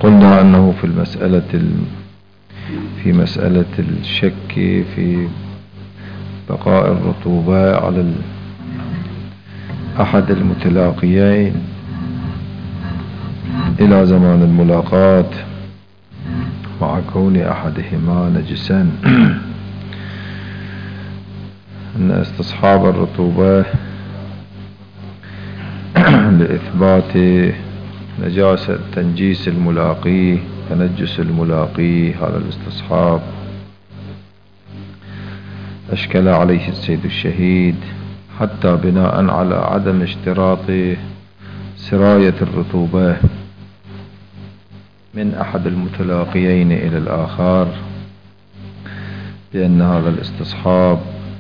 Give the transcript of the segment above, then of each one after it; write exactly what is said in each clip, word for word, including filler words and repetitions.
قلنا أنه في المسألة في مسألة الشك في بقاء الرطوبة على أحد المتلاقيين إلى زمان الملاقاة مع كون أحدهما نجسا أن استصحاب الرطوبة لإثبات نجاسة تنجيس الملاقي تنجس الملاقي، هذا الاستصحاب أشكل عليه السيد الشهيد حتى بناء على عدم اشتراط سراية الرطوبة من أحد المتلاقيين إلى الآخر، لأن هذا الاستصحاب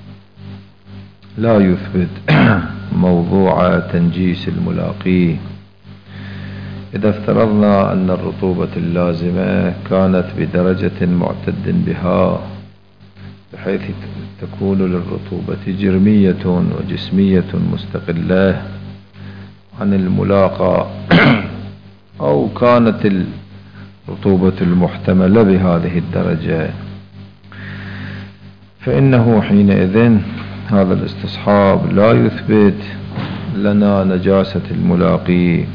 لا يثبت موضوع تنجيس الملاقي. إذا افترضنا أن الرطوبة اللازمة كانت بدرجة معتد بها بحيث تكون للرطوبة جرمية وجسمية مستقلة عن الملاقى، أو كانت الرطوبة المحتملة بهذه الدرجة، فإنه حينئذ هذا الاستصحاب لا يثبت لنا نجاسة الملاقي،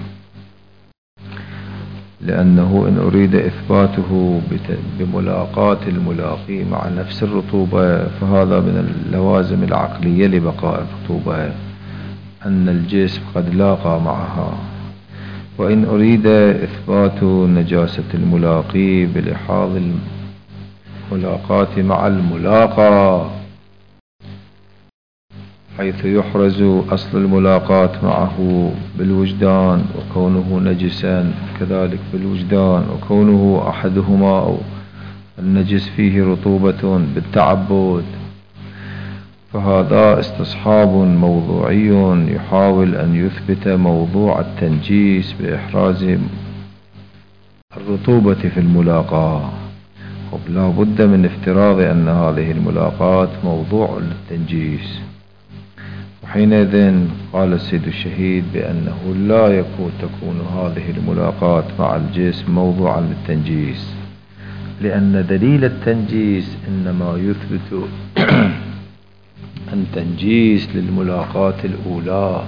لأنه إن أريد إثباته بملاقاة الملاقي مع نفس الرطوبة فهذا من اللوازم العقلية لبقاء الرطوبة، أن الجسم قد لاقى معها. وإن أريد إثبات نجاسة الملاقي بلحاظ الملاقاة مع الملاقى حيث يحرز أصل الملاقاة معه بالوجدان وكونه نجسا كذلك بالوجدان، وكونه أحدهما أو النجس فيه رطوبة بالتعبد، فهذا استصحاب موضوعي يحاول أن يثبت موضوع التنجيس بإحراز الرطوبة في الملاقاة، ولا بد من افتراض أن هذه الملاقاة موضوع للتنجيس. وحينئذ قال السيد الشهيد بأنه لا يكون تكون هذه الملاقاة مع الجسم موضوعا للتنجيس، لأن دليل التنجيس إنما يثبت التنجيس للملاقاة الأولى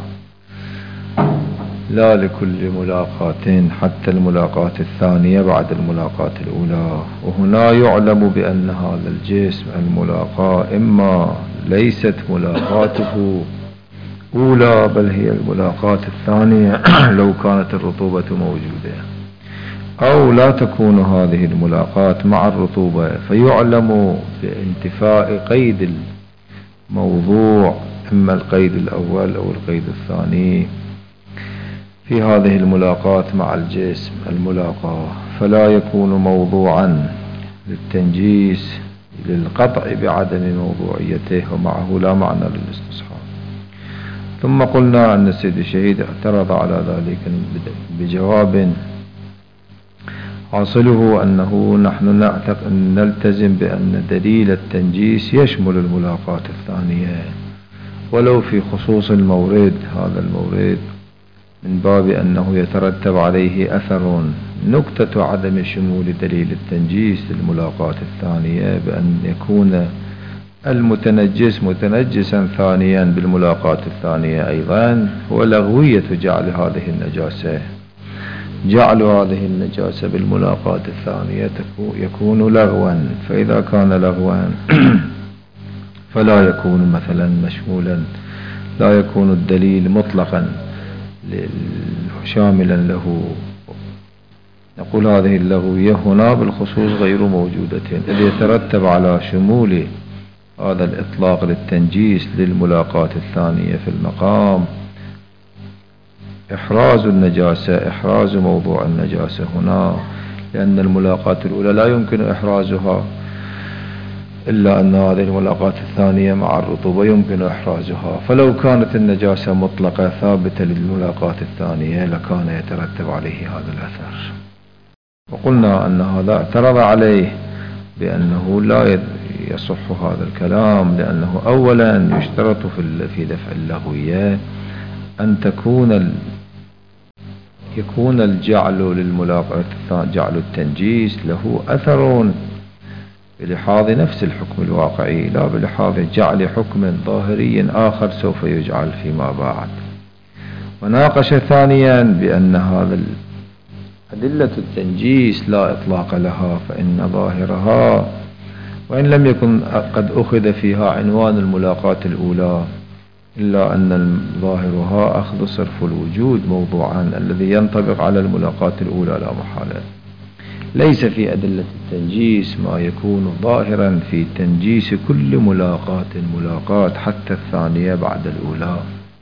لا لكل ملاقاة، حتى الملاقاة الثانية بعد الملاقاة الأولى. وهنا يعلم بأن هذا الجسم الملاقاة إما ليست ملاقاته أولى بل هي الملاقاة الثانية لو كانت الرطوبة موجودة، أو لا تكون هذه الملاقاة مع الرطوبة، فيعلم بانتفاء قيد الموضوع إما القيد الأول أو القيد الثاني في هذه الملاقاة مع الجسم الملاقاة، فلا يكون موضوعا للتنجيس للقطع بعدم موضوعيته، ومعه لا معنى للاستصحاب. ثم قلنا أن السيد الشهيد اعترض على ذلك بجواب حاصله أنه نحن نعتقد نلتزم بأن دليل التنجيس يشمل الملاقاة الثانية ولو في خصوص المورد، هذا المورد من باب أنه يترتب عليه أثر. نكتة عدم شمول دليل التنجيس للملاقاة الثانية بأن يكون المتنجس متنجسا ثانيا بالملاقاة الثانية أيضا هو لغوية جعل هذه النجاسة، جعل هذه النجاسة بالملاقاة الثانية يكون لغوا، فإذا كان لغوا فلا يكون مثلا مشمولا، لا يكون الدليل مطلقا شاملا له. نقول هذه اللغوية هنا بالخصوص غير موجودة، إذ يترتب على شمول هذا الإطلاق للتنجيس للملاقاة الثانية في المقام إحراز النجاسة، إحراز موضوع النجاسة هنا، لأن الملاقاة الأولى لا يمكن إحرازها إلا أن هذه الملاقاة الثانية مع الرطوبة يمكن إحرازها، فلو كانت النجاسة مطلقة ثابتة للملاقاة الثانية لكان يترتب عليه هذا الأثر. وقلنا أن هذا اعترض عليه بأنه لا يصح هذا الكلام، لأنه أولا يشترط في دفع اللغوية أن تكون يكون الجعل للملاقاة جعل التنجيس له أثر بلحاظ نفس الحكم الواقعي لا بلحاظ جعل حكم ظاهري آخر سوف يجعل فيما بعد. وناقش ثانيا بأن هذا أدلة التنجيس لا إطلاق لها، فإن ظاهرها وإن لم يكن قد أخذ فيها عنوان الملاقاة الأولى إلا أن ظاهرها أخذ صرف الوجود موضوعا الذي ينطبق على الملاقاة الأولى لا محالة. ليس في أدلة التنجيس ما يكون ظاهرا في تنجيس كل ملاقاة ملاقاة حتى الثانية بعد الأولى،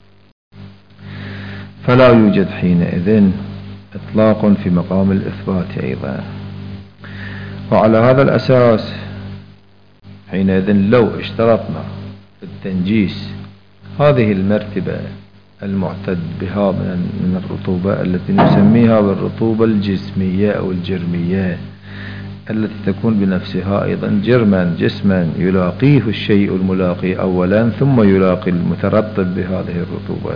فلا يوجد حينئذ إطلاق في مقام الإثبات أيضا. وعلى هذا الأساس حينئذ لو اشترطنا في التنجيس هذه المرتبة المعتد بها من الرطوبة التي نسميها بالرطوبة الجسمية أو الجرمية التي تكون بنفسها أيضا جرما جسما يلاقيه الشيء الملاقي أولا ثم يلاقي المترتب بهذه الرطوبة.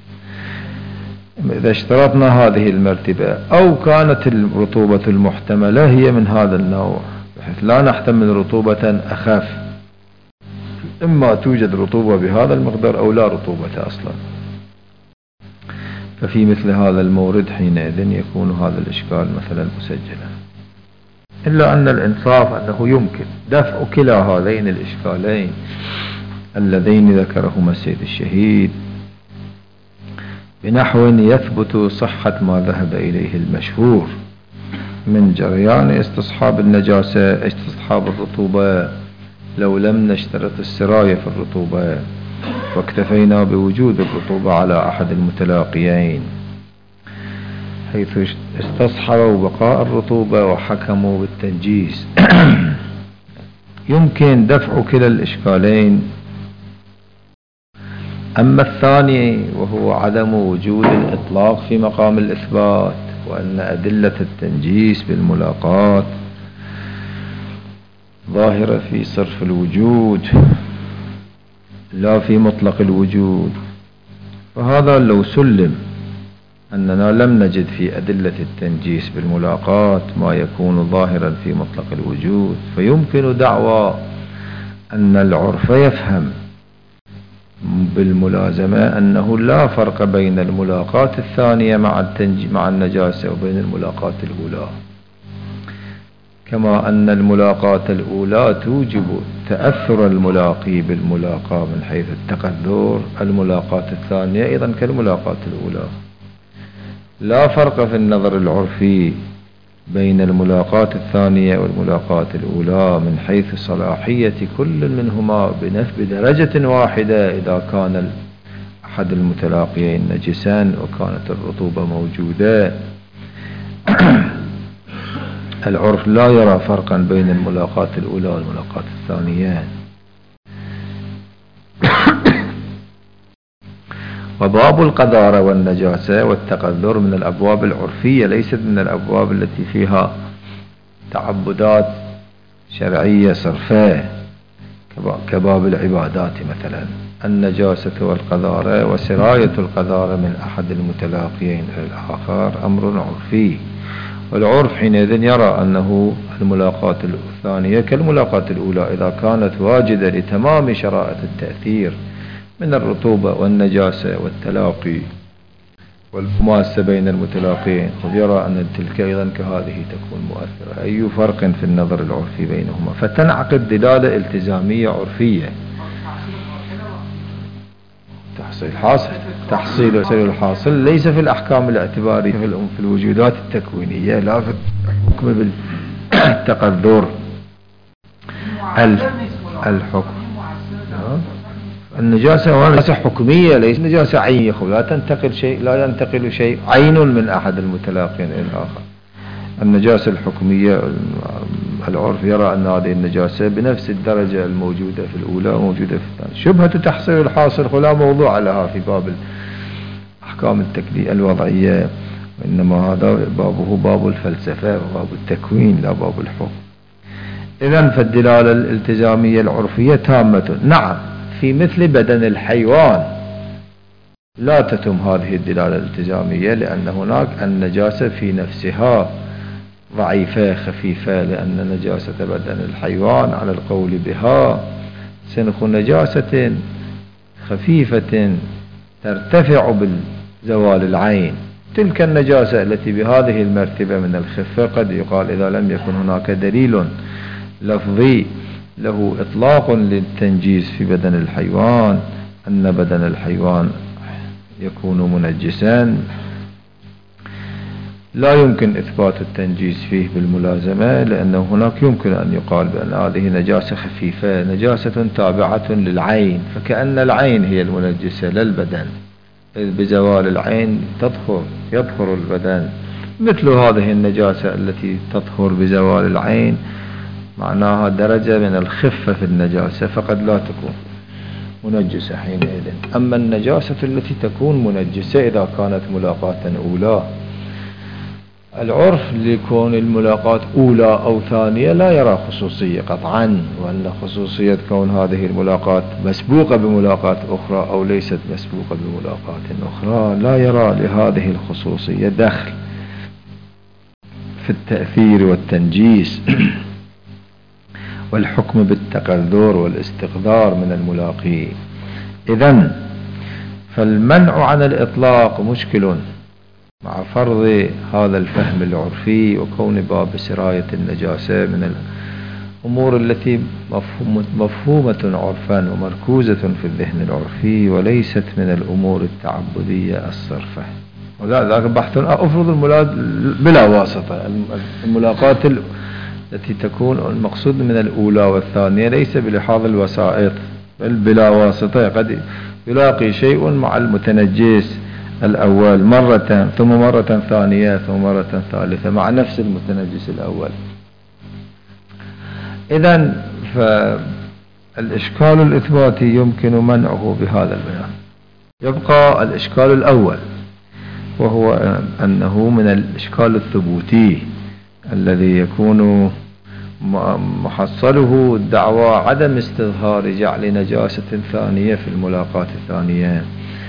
إذا اشترطنا هذه المرتبة أو كانت الرطوبة المحتملة هي من هذا النوع بحيث لا نحتمل رطوبة أخف، إما توجد رطوبة بهذا المقدار أو لا رطوبة أصلا، ففي مثل هذا المورد حينئذ يكون هذا الإشكال مثلا مسجلا. إلا أن الإنصاف أنه يمكن دفع كلا هذين الإشكالين اللذين ذكرهما السيد الشهيد بنحو يثبت صحة ما ذهب إليه المشهور من جريان استصحاب النجاسة استصحاب الرطوبة لو لم نشترط السراية في الرطوبة واكتفينا بوجود الرطوبة على أحد المتلاقيين، حيث استصحبوا بقاء الرطوبة وحكموا بالتنجيس. يمكن دفع كلا الإشكالين. أما الثاني وهو عدم وجود الإطلاق في مقام الإثبات، وأن أدلة التنجيس بالملاقات ظاهرة في صرف الوجود لا في مطلق الوجود، فهذا لو سلم أننا لم نجد في أدلة التنجيس بالملاقات ما يكون ظاهرا في مطلق الوجود، فيمكن دعوى أن العرف يفهم بالملازمة أنه لا فرق بين الملاقاة الثانية مع مع النجاسة وبين الملاقاة الأولى، كما أن الملاقاة الأولى توجب تأثر الملاقي بالملاقاة من حيث التقدر، الملاقاة الثانية أيضا كالملاقاة الأولى. لا فرق في النظر العرفي بين الملاقاة الثانية والملاقاة الأولى من حيث صلاحية كل منهما بدرجة واحدة إذا كان أحد المتلاقيين نجسا وكانت الرطوبة موجودة. العرف لا يرى فرقا بين الملاقاة الأولى والملاقاة الثانية. وباب القذارة والنجاسة والتقذر من الأبواب العرفية ليست من الأبواب التي فيها تعبدات شرعية صرفة كباب العبادات مثلا. النجاسة والقذارة وسراية القذارة من أحد المتلاقيين إلى الآخر أمر عرفي، والعرف حينئذ يرى أنه الملاقاة الثانية كالملاقاة الأولى إذا كانت واجدة لتمام شرائط التأثير من الرطوبة والنجاسة والتلاقي والمماسة بين المتلاقين، ويرى أن تلك أيضا كهذه تكون مؤثرة. أي فرق في النظر العرفي بينهما؟ فتنعقد دلالة التزامية عرفية. تحصيل حاصل تحصيل الحاصل ليس في الأحكام الاعتبارية في الوجودات التكوينية، لا في الحكم بالتقدر الحكم. النجاسة ونجاسة حكمية ليس نجاسة عينية، لا تنتقل شيء لا ينتقل شيء عين من أحد المتلاقين إلى الآخر. النجاسة الحكمية العرف يرى أن هذه النجاسة بنفس الدرجة الموجودة في الأولى موجودة في الثانية. شبهة تحصيل الحاصل لا موضوع لها في باب الأحكام التكليفية الوضعية، وإنما هذا بابه باب الفلسفة وباب التكوين لا باب الحكم. إذن فالدلالة الالتزامية العرفية تامة. نعم في مثل بدن الحيوان لا تتم هذه الدلالة الالتزامية، لأن هناك النجاسة في نفسها ضعيفة خفيفة، لأن نجاسة بدن الحيوان على القول بها سنخ نجاسة خفيفة ترتفع بالزوال العين. تلك النجاسة التي بهذه المرتبة من الخفة قد يقال إذا لم يكن هناك دليل لفظي له إطلاق للتنجيس في بدن الحيوان أن بدن الحيوان يكون منجسا، لا يمكن إثبات التنجيس فيه بالملازمة، لأنه هناك يمكن أن يقال بأن هذه نجاسة خفيفة نجاسة تابعة للعين، فكأن العين هي المنجسة للبدن، إذ بزوال العين تطهر يطهر البدن. مثل هذه النجاسة التي تطهر بزوال العين معناها درجة من الخفة في النجاسة، فقد لا تكون منجسة حينئذ. أما النجاسة التي تكون منجسة إذا كانت ملاقاة أولى، العرف لكون الملاقاة أولى أو ثانية لا يرى خصوصية قطعا، وأن خصوصية كون هذه الملاقاة مسبوقة بملاقاة أخرى أو ليست مسبوقة بملاقاة أخرى لا يرى لهذه الخصوصية دخل في التأثير والتنجيس والحكم بالتقذر والاستقذار من الملاقي. إذن فالمنع عن الإطلاق مشكل مع فرض هذا الفهم العرفي وكون باب سراية النجاسة من الأمور التي مفهومة عرفا ومركوزة في الذهن العرفي وليست من الأمور التعبدية الصرفة. وذلك بحث أفرض الملاقاة بلا واسطة، الملاقاة التي تكون المقصود من الأولى والثانية ليس بلحاظ الوسائط بل بلا واسطة، قد يلاقي شيء مع المتنجس الأول مرة ثم مرة ثانية ثم مرة ثالثة مع نفس المتنجس الأول. إذن فالإشكال الإثباتي يمكن منعه بهذا البيان. يبقى الإشكال الأول وهو أنه من الإشكال الثبوتي الذي يكون محصله الدعوى عدم استظهار جعل نجاسة ثانية في الملاقاة الثانية.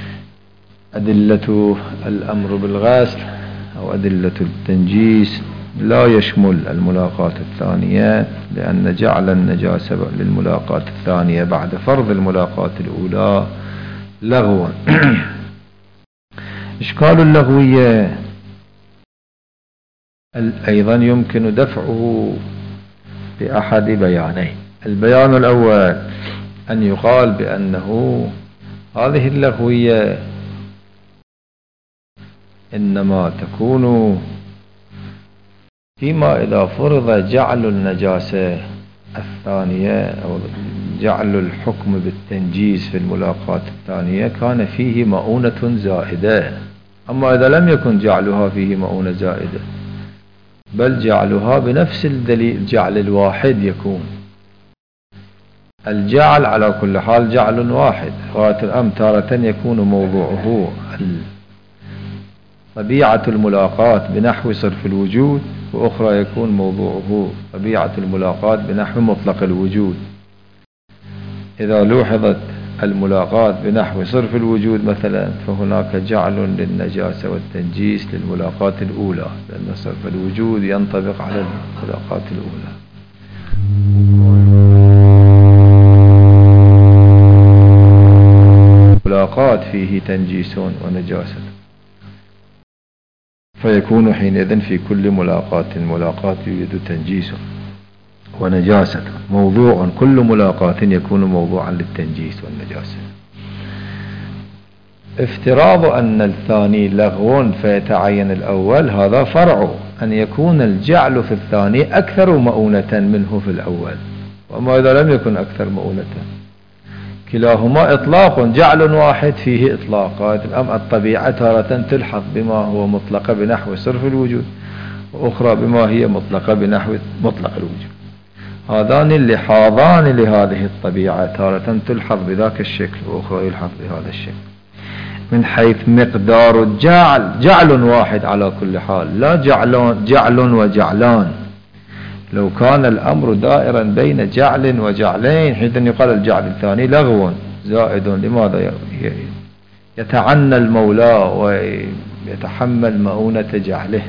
أدلة الأمر بالغسل أو أدلة التنجيس لا يشمل الملاقاة الثانية، لأن جعل النجاسة للملاقاة الثانية بعد فرض الملاقاة الأولى لغو. إشكال اللغوية أيضا يمكن دفعه بأحد بيانين. البيان الأول أن يقال بأنه هذه اللغوية إنما تكون فيما إذا فرض جعل النجاسة الثانية أو جعل الحكم بالتنجيس في الملاقاة الثانية كان فيه مؤونة زائدة. أما إذا لم يكن جعلها فيه مؤونة زائدة بل جعلها بنفس الدليل جعل الواحد يكون الجعل على كل حال جعل واحد. غاية الأمر تارة يكون موضوعه طبيعة الملاقاة بنحو صرف الوجود، وأخرى يكون موضوعه طبيعة الملاقاة بنحو مطلق الوجود. إذا لوحظت الملاقاة بنحو صرف الوجود مثلا فهناك جعل للنجاسة والتنجيس للملاقاة الأولى، لأن صرف الوجود ينطبق على الملاقاة الأولى. ملاقاة فيه تنجيس ونجاسة، فيكون حينئذ في كل ملاقاة ملاقاة يوجد تنجيس ونجاسة. موضوع كل ملاقاة يكون موضوعا للتنجيس والنجاسة. افتراض أن الثاني لغو فيتعين الأول، هذا فرع أن يكون الجعل في الثاني أكثر مؤونة منه في الأول. وما إذا لم يكن أكثر مؤونة؟ كلاهما إطلاق، جعل واحد فيه إطلاقات. أم الطبيعة تارة تلحظ بما هو مطلق بنحو صرف الوجود، وأخرى بما هي مطلقة بنحو مطلق الوجود. هذان اللحاظان لهذه الطبيعة تارة تلحظ بذاك الشكل وأخرى يلحظ بهذا الشكل. من حيث مقدار الجعل جعل واحد على كل حال، لا جعلان جعل وجعلان. لو كان الأمر دائرا بين جعل وجعلين حيث يقال الجعل الثاني لغو زائد، لماذا يتعنى المولى ويتحمل مؤونة جعله.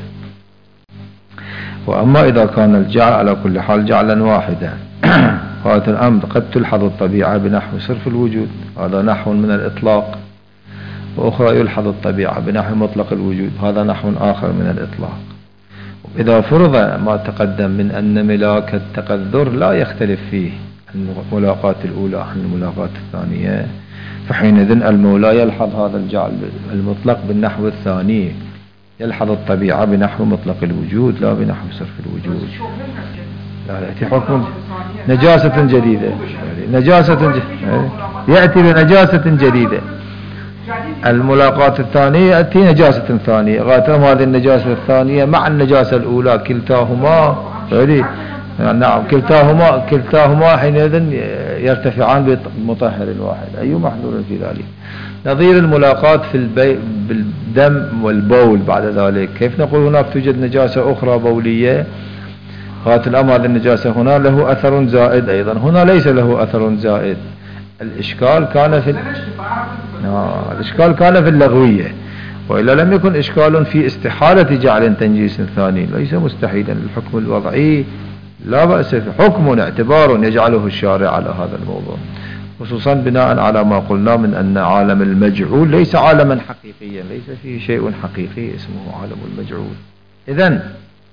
وأما إذا كان الجعل على كل حال جعلا واحدا هذا الأمر قد تلحظ الطبيعة بنحو صرف الوجود، هذا نحو من الإطلاق، وأخرى يلحظ الطبيعة بنحو مطلق الوجود، هذا نحو آخر من الإطلاق. إذا فرض ما تقدم من أن ملاك التقذر لا يختلف فيه الملاقات الأولى عن الملاقات الثانية، فحينئذ المولى يلحظ هذا الجعل المطلق بالنحو الثاني، يلحظ الطبيعة بنحو مطلق الوجود لا بنحو صرف الوجود. لا يأتي حكم نجاسة جديدة، نجاسة جديدة يأتي بنجاسة جديدة. الملاقات الثانية يأتي نجاسة ثانية، غاتم هذه النجاسة الثانية مع النجاسة الأولى كلتاهما نعم كلتاهما كلتاهما حينئذ يرتفعان بمطهر واحد. أي محذور في ذلك؟ نظير الملاقات في البي بالدم والبول بعد ذلك، كيف نقول هناك توجد نجاسة أخرى بولية غاية الأمر هذه النجاسة هنا له أثر زائد، أيضا هنا ليس له أثر زائد. الإشكال كان في آه الإشكال كان في اللغوية، وإلا لم يكن إشكال في استحالة جعل تنجيس ثاني، ليس مستحيلا. الحكم الوضعي لا بأس في حكم اعتبار يجعله الشارع على هذا الموضوع، خصوصا بناء على ما قلنا من أن عالم المجعول ليس عالما حقيقيا، ليس فيه شيء حقيقي اسمه عالم المجعول. إذن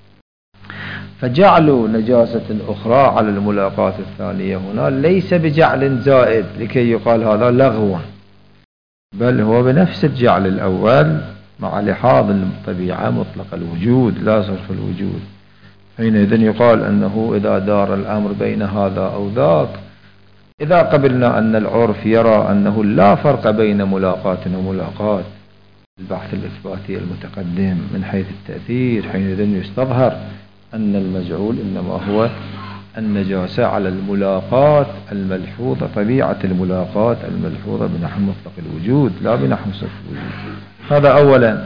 فجعل نجاسة أخرى على الملاقات الثانية هنا ليس بجعل زائد لكي يقال هذا لغو، بل هو بنفس الجعل الأول مع لحاظ الطبيعة مطلق الوجود لا صرف الوجود. حينئذ يقال أنه إذا دار الأمر بين هذا أو ذاك، إذا قبلنا أن العرف يرى أنه لا فرق بين ملاقات وملاقات البحث الإثباتي المتقدم من حيث التأثير، حينئذ يستظهر أن المجعول إنما هو النجاسة على الملاقات الملحوظة، طبيعة الملاقات الملحوظة بنحو مطلق الوجود لا بنحو صرف الوجود. هذا أولا.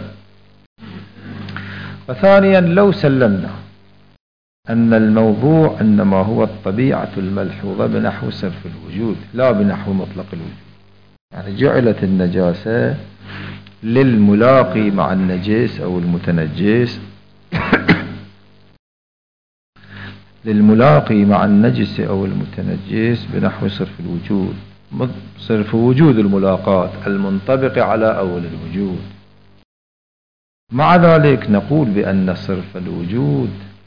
وثانيا لو سلمنا أن الموضوع إنما هو الطبيعة الملحوظة بنحو صرف الوجود لا بنحو مطلق الوجود، يعني جعلت النجاسة للملاقي مع النجس أو المتنجس للملاقي مع النجس أو المتنجس بنحو صرف الوجود، صرف وجود الملاقات المنطبق على أول الوجود. مع ذلك نقول بأن صرف الوجود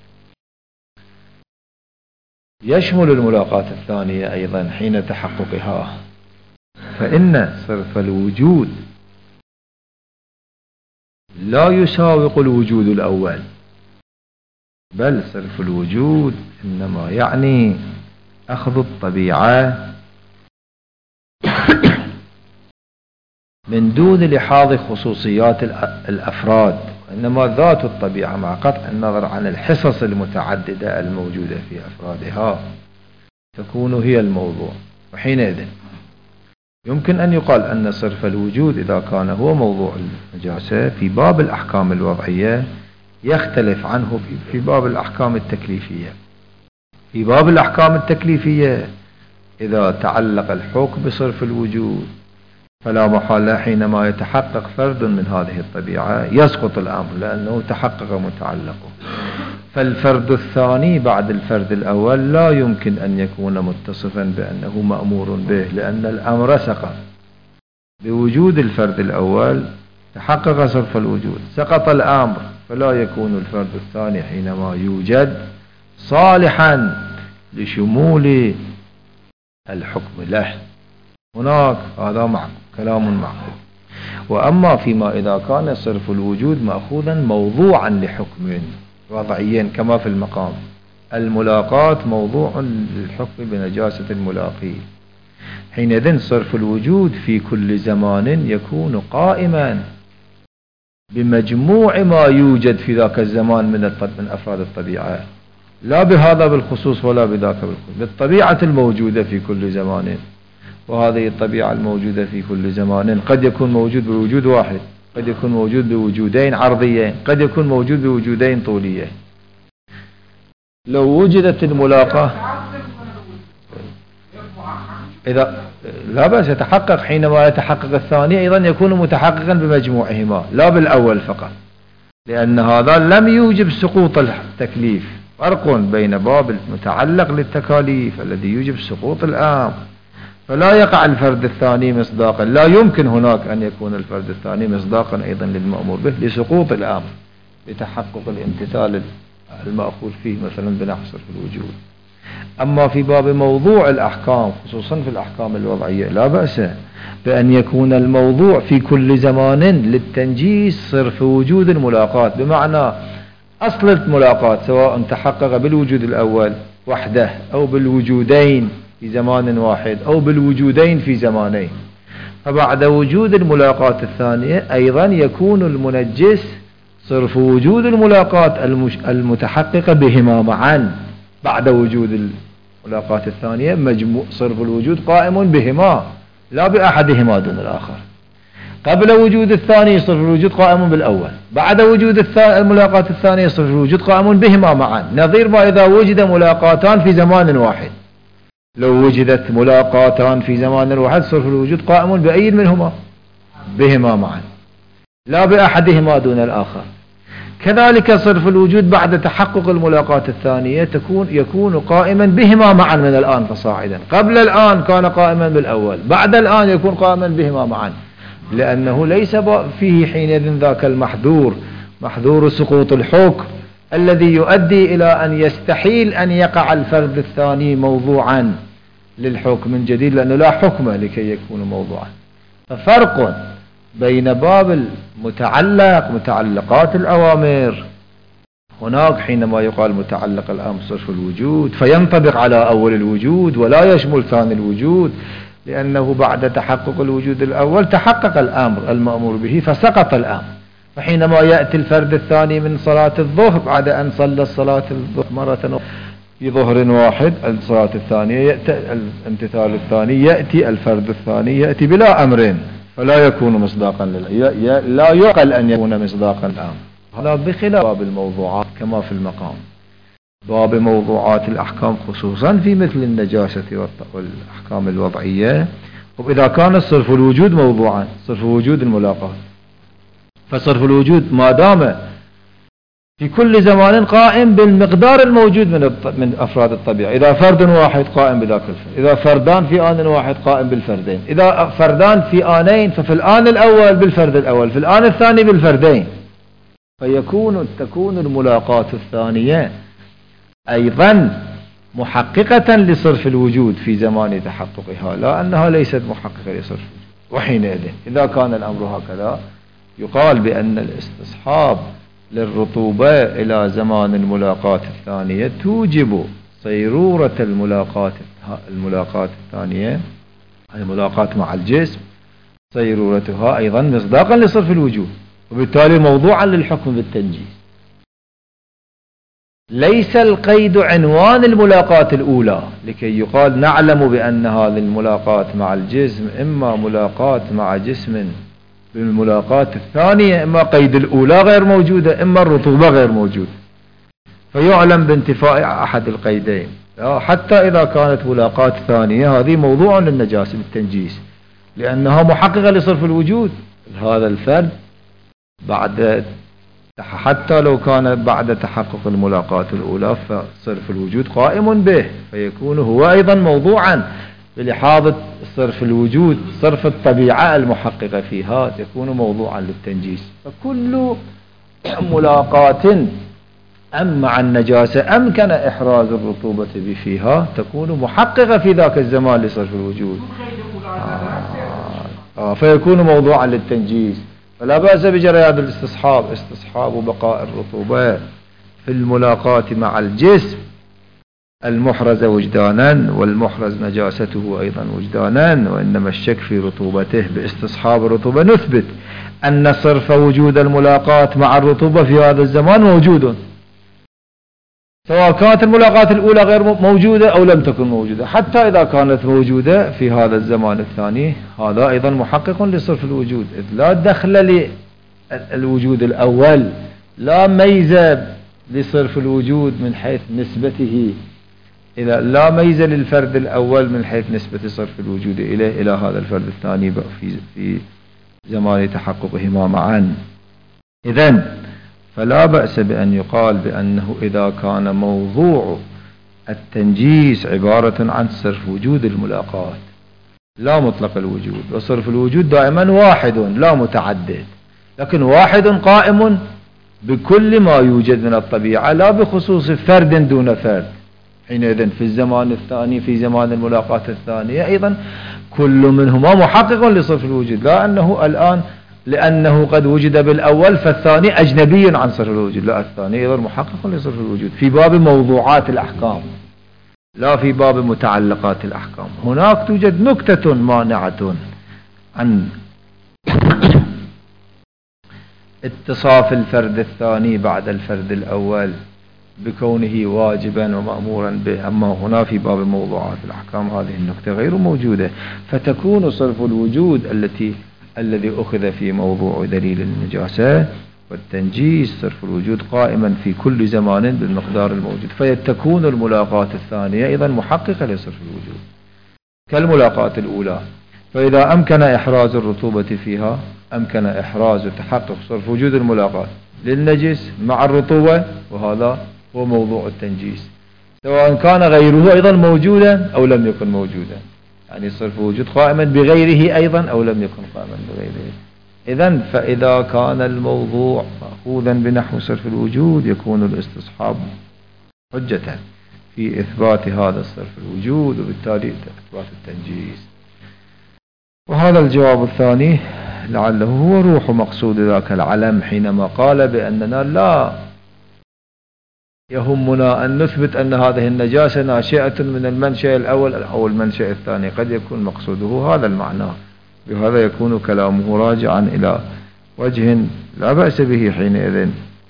يشمل الملاقات الثانية أيضا حين تحققها، فإن صرف الوجود لا يساوق الوجود الأول، بل صرف الوجود إنما يعني أخذ الطبيعة من دون لحاظ خصوصيات الأفراد، إنما ذات الطبيعة مع قطع النظر عن الحصص المتعددة الموجودة في أفرادها تكون هي الموضوع. وحينئذ يمكن أن يقال أن صرف الوجود إذا كان هو موضوع النجاسة في باب الأحكام الوضعية يختلف عنه في باب الأحكام التكليفية. في باب الأحكام التكليفية إذا تعلق الحكم بصرف الوجود فلا محالة حينما يتحقق فرد من هذه الطبيعة يسقط الأمر لأنه تحقق متعلقه، فالفرد الثاني بعد الفرد الأول لا يمكن أن يكون متصفا بأنه مأمور به، لأن الأمر سقط بوجود الفرد الأول، تحقق صرف الوجود سقط الأمر، فلا يكون الفرد الثاني حينما يوجد صالحا لشمول الحكم له. هناك هذا معقول، كلام معقول. وأما فيما إذا كان صرف الوجود مأخوذا موضوعا لحكم وضعيا كما في المقام، الملاقات موضوع للحكم بنجاسة الملاقي، حينئذ صرف الوجود في كل زمان يكون قائما بمجموع ما يوجد في ذاك الزمان من من أفراد الطبيعة، لا بهذا بالخصوص ولا بذاك بالخصوص، بالطبيعة الموجودة في كل زمان. وهذه الطبيعة الموجودة في كل زمان قد يكون موجود بوجود واحد، قد يكون موجود بوجودين عرضيين، قد يكون موجود بوجودين طوليين. لو وجدت الملاقاة إذا لا بأس يتحقق حينما يتحقق الثاني أيضا يكون متحققا بمجموعهما لا بالأول فقط، لأن هذا لم يوجب سقوط التكليف. فرق بين باب المتعلق للتكاليف الذي يوجب سقوط الأمر، فلا يقع الفرد الثاني مصداقا، لا يمكن هناك أن يكون الفرد الثاني مصداقا أيضا للمأمور به لسقوط الأمر لتحقق الامتثال المأخوذ فيه مثلا بنحصر في الوجود. أما في باب موضوع الأحكام خصوصا في الأحكام الوضعية لا بأس بأن يكون الموضوع في كل زمان للتنجيس صرف وجود الملاقات، بمعنى أصل الملاقات سواء تحقق بالوجود الأول وحده أو بالوجودين في زمان واحد أو بالوجودين في زمانين، فبعد وجود الملاقات الثانية أيضا يكون المنجس صرف وجود الملاقات المتحققة بهما معا. بعد وجود الملاقات الثانية مجموع صرف الوجود قائم بهما لا بأحدهما دون الآخر. قبل وجود الثاني صرف الوجود قائم بالأول، بعد وجود الملاقات الثانية صرف الوجود قائم بهما معا، نظير ما إذا وجد ملاقاتان في زمان واحد. لو وجدت ملاقاتان في زمان واحد صرف الوجود قائم بأي منهما بهما معا لا بأحدهما دون الآخر. كذلك صرف الوجود بعد تحقق الملاقات الثانية تكون يكون قائما بهما معا من الآن فصاعدا. قبل الآن كان قائما بالأول، بعد الآن يكون قائما بهما معا، لأنه ليس فيه حينئذ ذاك المحذور محذور سقوط الحكم الذي يؤدي إلى أن يستحيل أن يقع الفرد الثاني موضوعا للحكم من جديد، لأنه لا حكم لكي يكون موضوعا. ففرق بين باب المتعلق متعلقات الأوامر، هناك حينما يقال متعلق الأمر صرف الوجود فينطبق على أول الوجود ولا يشمل ثاني الوجود، لأنه بعد تحقق الوجود الأول تحقق الأمر المأمور به فسقط الأمر. فحينما يأتي الفرد الثاني من صلاة الظهر بعد أن صلى الصلاة الظهر مرة في ظهر واحد، الصلاة الثانية يأتي الامتثال الثاني، يأتي الفرد الثاني يأتي بلا أمر فلا يكون مصداقا للأمر، لا يعقل أن يكون مصداقا الأمر. هذا بخلاف باب الموضوعات كما في المقام. باب موضوعات الأحكام خصوصا في مثل النجاسة والأحكام الوضعية، وإذا كان صرف الوجود موضوعا صرف وجود الملاقات، فصرف الوجود ما دام في كل زمان قائم بالمقدار الموجود من من أفراد الطبيعة، إذا فرد واحد قائم بذاك الفرد، إذا فردان في آن واحد قائم بالفردين، إذا فردان في آنين ففي الآن الأول بالفرد الأول، في الآن الثاني بالفردين، فيكون تكون الملاقات الثانية أيضا محققة لصرف الوجود في زمان تحققها، لا أنها ليست محققة لصرف الوجود. وحينئذ إذا كان الأمر هكذا يقال بأن الاستصحاب للرطوبة إلى زمان الملاقات الثانية توجب صيرورة الملاقات الملاقات الثانية، الملاقات مع الجسم صيرورتها أيضا مصداقا لصرف الوجود، وبالتالي موضوعا للحكم بالتنجيس. ليس القيد عنوان الملاقات الأولى لكي يقال نعلم بأن هذه الملاقات مع الجسم إما ملاقات مع جسم بالملاقات الثانية، إما قيد الأولى غير موجودة إما الرطوبة غير موجودة، فيعلم بانتفاء أحد القيدين. حتى إذا كانت ملاقات ثانية هذه موضوع للنجاسة بالتنجيس لأنها محققة لصرف الوجود هذا الفرد بعد، حتى لو كان بعد تحقق الملاقات الأولى فصرف الوجود قائم به، فيكون هو أيضا موضوعا بلحاظة صرف الوجود، صرف الطبيعة المحققة فيها تكون موضوعا للتنجيس. فكل ملاقات أم مع النجاسة أمكن إحراز الرطوبة فيها تكون محققة في ذاك الزمان لصرف الوجود، آه. آه. فيكون موضوعا للتنجيس. فلا بأس بجريان الاستصحاب، استصحاب بقاء الرطوبة في الملاقات مع الجسم المحرز وجدانا، والمحرز نجاسته أيضا وجدانا، وإنما الشك في رطوبته. باستصحاب الرطوبة نثبت أن صرف وجود الملاقات مع الرطوبة في هذا الزمان موجود، سواء كانت الملاقات الأولى غير موجودة أو لم تكن موجودة. حتى إذا كانت موجودة في هذا الزمان الثاني هذا أيضا محقق لصرف الوجود، إذ لا دخل للوجود الأول، لا ميزة لصرف الوجود من حيث نسبته إذا لا ميزة للفرد الأول من حيث نسبة صرف الوجود إليه إلى هذا الفرد الثاني في في زمان تحققهما معا. إذن فلا بأس بأن يقال بأنه إذا كان موضوع التنجيس عبارة عن صرف وجود الملاقات لا مطلق الوجود، وصرف الوجود دائما واحد لا متعدد، لكن واحد قائم بكل ما يوجد من الطبيعة لا بخصوص فرد دون فرد. حينئذ في الزمان الثاني في زمان الملاقات الثانية أيضا كل منهما محقق لصرف الوجود، لا أنه الآن لأنه قد وجد بالأول فالثاني أجنبي عن صرف الوجود، لا، الثاني أيضا محقق لصرف الوجود في باب موضوعات الأحكام لا في باب متعلقات الأحكام. هناك توجد نكتة مانعة عن اتصاف الفرد الثاني بعد الفرد الأول بكونه واجبا ومأمورا به، أما هنا في باب موضوعات الأحكام هذه النكتة غير موجودة، فتكون صرف الوجود التي الذي أخذ في موضوع دليل النجاسة والتنجيس صرف الوجود قائما في كل زمان بالمقدار الموجود، فتكون الملاقات الثانية أيضا محققة لصرف الوجود كالملاقات الأولى. فإذا أمكن إحراز الرطوبة فيها أمكن إحراز وتحقق صرف وجود الملاقات للنجس مع الرطوبة، وهذا هو موضوع التنجيس، سواء كان غيره أيضا موجودا أو لم يكن موجودا، يعني صرف وجود قائما بغيره أيضا أو لم يكن قائما بغيره. إذن فإذا كان الموضوع مأخوذا بنحو صرف الوجود يكون الاستصحاب حجة في إثبات هذا الصرف الوجود وبالتالي إثبات التنجيس. وهذا الجواب الثاني لعله هو روح مقصود ذاك العلم حينما قال بأننا لا يهمنا أن نثبت أن هذه النجاسة ناشئة من المنشأ الأول أو المنشأ الثاني، قد يكون مقصوده هذا المعنى، بهذا يكون كلامه راجعا إلى وجه لا بأس به حينئذ،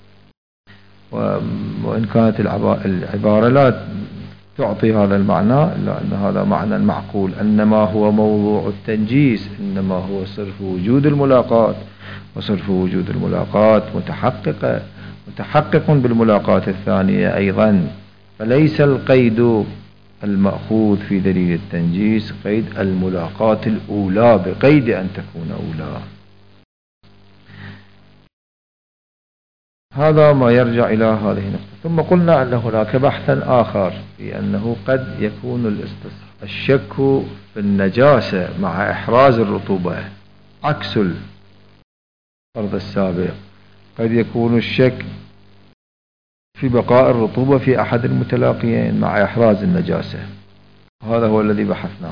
وإن كانت العبارة لا تعطي هذا المعنى إلا أن هذا معنى معقول، أنما هو موضوع التنجيس إنما هو صرف وجود الملاقات، وصرف وجود الملاقات متحقق متحقق بالملاقات الثانية أيضا، فليس القيد المأخوذ في دليل التنجيس قيد الملاقات الأولى بقيد أن تكون أولى. هذا ما يرجع إلى هذه النقطة. ثم قلنا أن هناك بحثا آخر في أنه قد يكون الشك في النجاسة مع إحراز الرطوبة عكس الفرض السابق، قد يكون الشك في بقاء الرطوبة في أحد المتلاقيين مع إحراز النجاسة، هذا هو الذي بحثناه.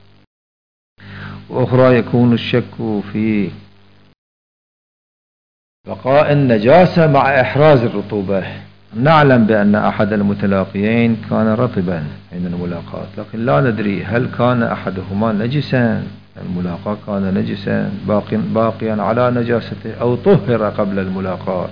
وأخرى يكون الشك في بقاء النجاسة مع إحراز الرطوبة. نعلم بأن أحد المتلاقيين كان رطبا حين الملاقاة، لكن لا ندري هل كان أحدهما نجسا، الملاقاة كان نجسا باقيا, باقيا على نجاسته أو طهر قبل الملاقاة،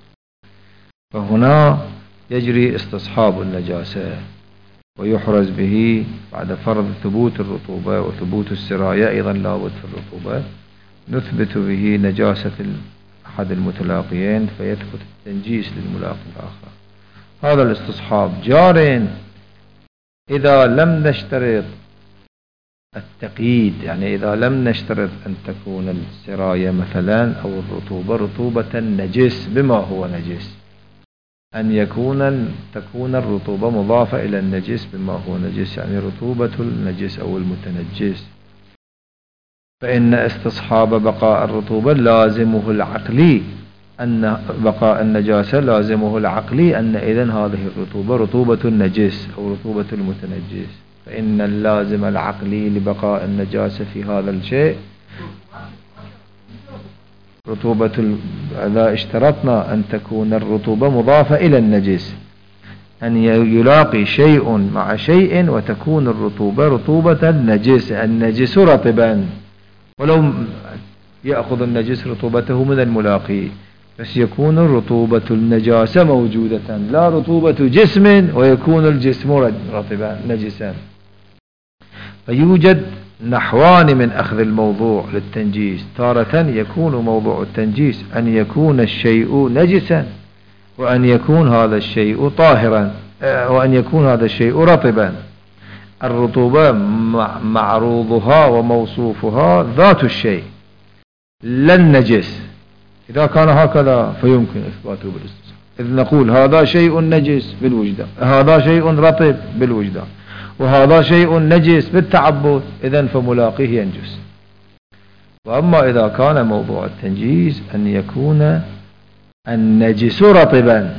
فهنا يجري استصحاب النجاسة ويحرز به بعد فرض ثبوت الرطوبة وثبوت السراية أيضا لابد في الرطوبة، نثبت به نجاسة أحد المتلاقيين فيثبت التنجيس للملاقي الآخر. هذا الاستصحاب جار إذا لم نشترط التقييد، يعني إذا لم نشترط أن تكون السراية مثلا أو الرطوبة رطوبة نجس بما هو نجس، أن يكون تكون الرطوبة مضافة إلى النجس بما هو نجس، يعني رطوبة النجس أو المتنجس، فإن استصحاب بقاء الرطوبة لازمه العقلي أن بقاء النجاسة لازمه العقلي أن إذن هذه الرطوبة رطوبة النجس أو رطوبة المتنجس، فإن اللازم العقلي لبقاء النجاسة في هذا الشيء رطوبة ال... إذا اشترطنا أن تكون الرطوبة مضافة إلى النجس، أن يلاقي شيء مع شيء وتكون الرطوبة رطوبة النجس، النجس رطبا ولو يأخذ النجس رطوبته من الملاقي، بس يكون رطوبة النجاسة موجودة لا رطوبة جسم ويكون الجسم رطبا نجسا. فيوجد نحوان من أخذ الموضوع للتنجيس، تارة يكون موضوع التنجيس أن يكون الشيء نجسا وأن يكون هذا الشيء طاهرا، وأن يكون هذا الشيء رطبا. الرطوبة معروضها وموصوفها ذات الشيء لا النجس. إذا كان هكذا فيمكن إثباته بالاستصحاب، إذ نقول هذا شيء نجس بالوجدان، هذا شيء رطب بالوجدان، وهذا شيء نجس بالتعبد، إذن فملاقيه ينجس. وأما إذا كان موضوع التنجيس أن يكون النجس رطبا،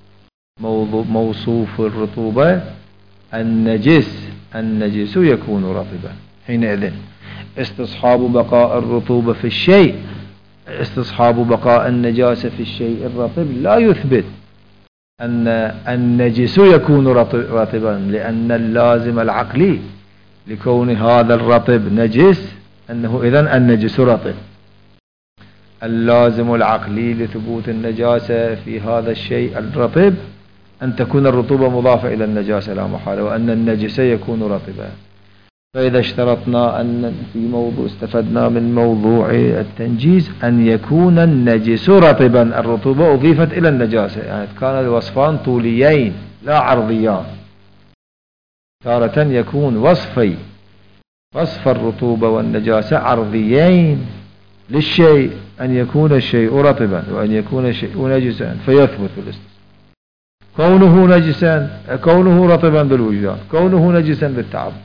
موصوف الرطوبة النجس، النجس يكون رطبا، حينئذ استصحاب بقاء الرطوبة في الشيء، استصحاب بقاء النجاسة في الشيء الرطب لا يثبت أن النجس يكون رطبا، لأن اللازم العقلي لكون هذا الرطب نجس أنه إذن النجس رطب. اللازم العقلي لثبوت النجاسة في هذا الشيء الرطب أن تكون الرطوبة مضافة إلى النجاسة لا محالة، وأن النجس يكون رطبا. فإذا اشترطنا أن في موضوع استفدنا من موضوع التنجيز أن يكون النجس رطبا، الرطوبة أضيفت إلى النجاسة، يعني كان الوصفان طوليين لا عرضيان. تارة يكون وصفي وصف الرطوبة والنجاسة عرضيين للشيء، أن يكون الشيء رطبا وأن يكون الشيء نجسا فيثبت الاستصحاب. كونه نجسا، كونه رطبا بالوجدان، كونه نجسا بالتعبد.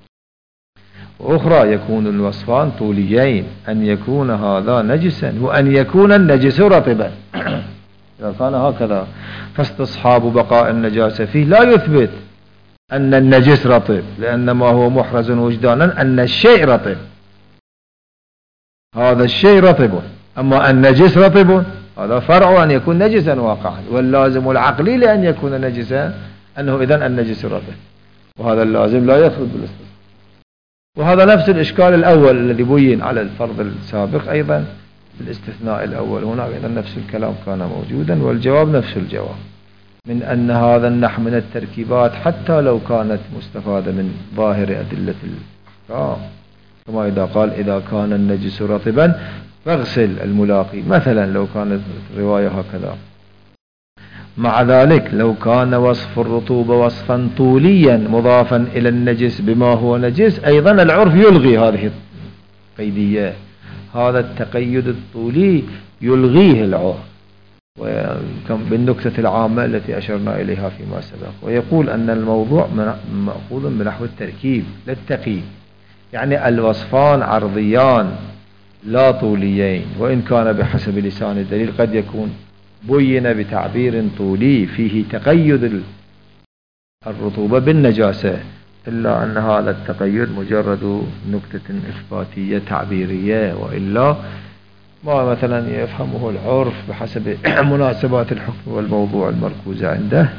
وأخرى يكون الوصفان طوليين، أن يكون هذا نجسا وأن يكون النجس رطبا. إذا كان هكذا فاستصحاب بقاء النجاسة فيه لا يثبت أن النجس رطب، لأن ما هو محرز وجدانا أن الشيء رطب، هذا الشيء رطب. أما النجس رطب هذا فرع أن يكون نجسا واقعا، واللازم العقلي لأن يكون نجسا أنه إذن النجس رطب، وهذا اللازم لا يثبت بالاستصحاب. وهذا نفس الإشكال الأول الذي بين على الفرض السابق أيضا بالاستثناء الأول، هنا أيضا نفس الكلام كان موجودا، والجواب نفس الجواب، من أن هذا النحو من التركيبات حتى لو كانت مستفادة من ظاهر أدلة الأحكام، كما إذا قال إذا كان النجس رطبا فاغسل الملاقي مثلا، لو كانت الرواية هكذا. مع ذلك لو كان وصف الرطوبة وصفا طوليا مضافا إلى النجس بما هو نجس، أيضا العرف يلغي هذه القيدية، هذا التقيد الطولي يلغيه العرف، بالنكتة العامة التي أشرنا إليها فيما سبق. ويقول أن الموضوع مأخوذ من نحو التركيب للتقييد، يعني الوصفان عرضيان لا طوليين، وإن كان بحسب لسان الدليل قد يكون بين بتعبير طولي فيه تقيد الرطوبة بالنجاسة، إلا أن هذا التقيد مجرد نكتة إثباتية تعبيرية، وإلا ما مثلا يفهمه العرف بحسب مناسبات الحكم والموضوع المركوزة عنده،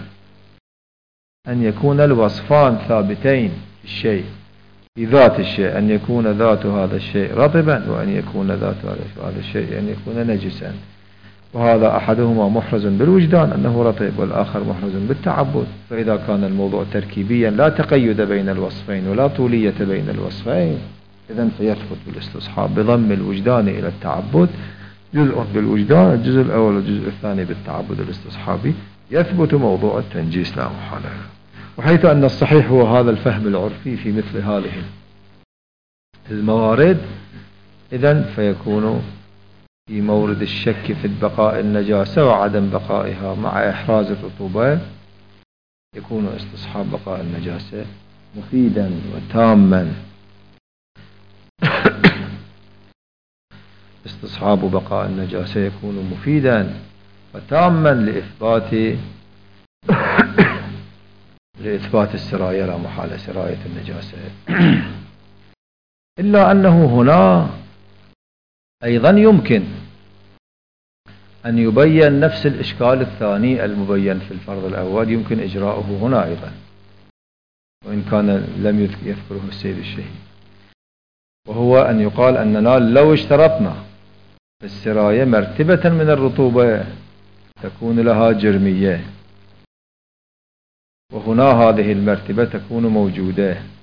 أن يكون الوصفان ثابتين في الشيء بذات الشيء، أن يكون ذات هذا الشيء رطبا وأن يكون ذات هذا الشيء أن يكون نجسا، وهذا أحدهما محرز بالوجدان أنه رطب، والآخر محرز بالتعبد. فإذا كان الموضوع تركيبيا لا تقيد بين الوصفين ولا طولية بين الوصفين، إذن فيثبت بالاستصحاب بضم الوجدان إلى التعبد، جزء بالوجدان الجزء الأول والجزء الثاني بالتعبد الاستصحابي، يثبت موضوع التنجيس لا محالة. وحيث أن الصحيح هو هذا الفهم العرفي في مثل هذه الموارد، إذن فيكون في مورد الشك في بقاء النجاسة وعدم بقائها مع إحراز الرطوبة، يكون استصحاب بقاء النجاسة مفيدا وتاما. استصحاب بقاء النجاسة يكون مفيدا وتاما لإثبات لإثبات السراية لا محالة، سراية النجاسة. إلا أنه هنا أيضا يمكن أن يبين نفس الإشكال الثاني المبين في الفرض الأول، يمكن إجراؤه هنا أيضا، وإن كان لم يذكره السيد الشهيد، وهو أن يقال أننا لو اشترطنا في السراية مرتبة من الرطوبة تكون لها جرمية، وهنا هذه المرتبة تكون موجودة،